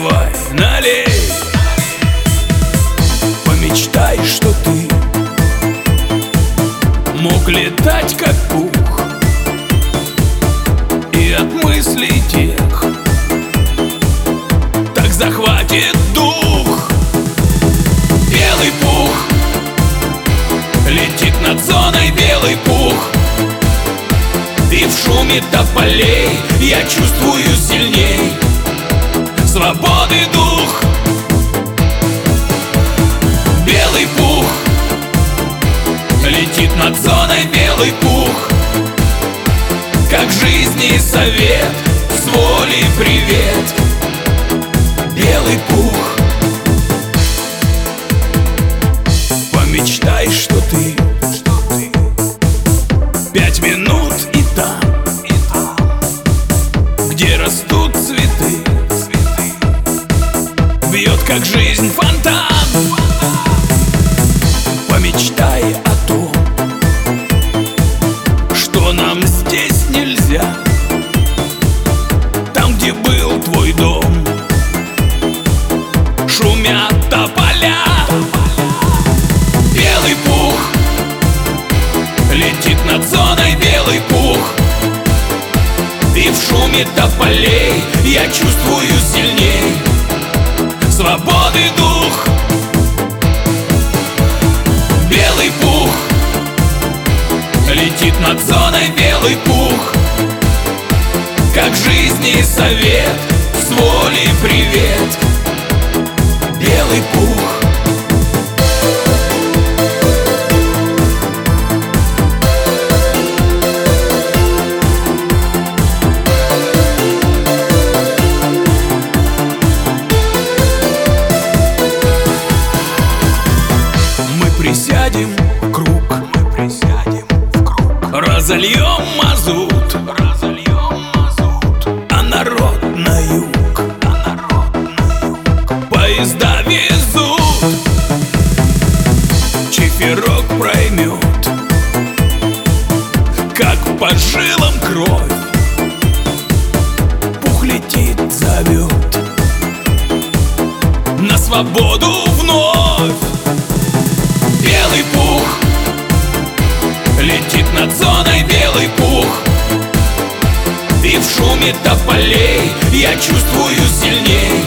давай, налей. Помечтай, что ты мог летать как пух, и от мыслей тех так захватит дух. Белый пух летит над зоной, белый пух, и в шуме тополей я чувствую сильней свободы дух. Белый пух летит над зоной, белый пух, как жизни совет, с волей привет. Белый пух. Помечтай, что ты 5 минут и там, где растут цветы, бьет как жизнь фонтан. Помечтай о том, что нам здесь нельзя, там, где был твой дом, шумят тополя. Белый пух летит над зоной, белый пух, и в шуме тополей я чувствую сильней свободы дух. Белый пух летит над зоной, белый пух, как жизни совет, с волей привет. Белый пух. Присядем в круг, разольем мазут, а народ на юг, поезда везут, чиферок проймет, как по жилам кровь, пух летит, зовет на свободу вновь. Белый пух летит над зоной, белый пух, и в шуме тополей я чувствую сильней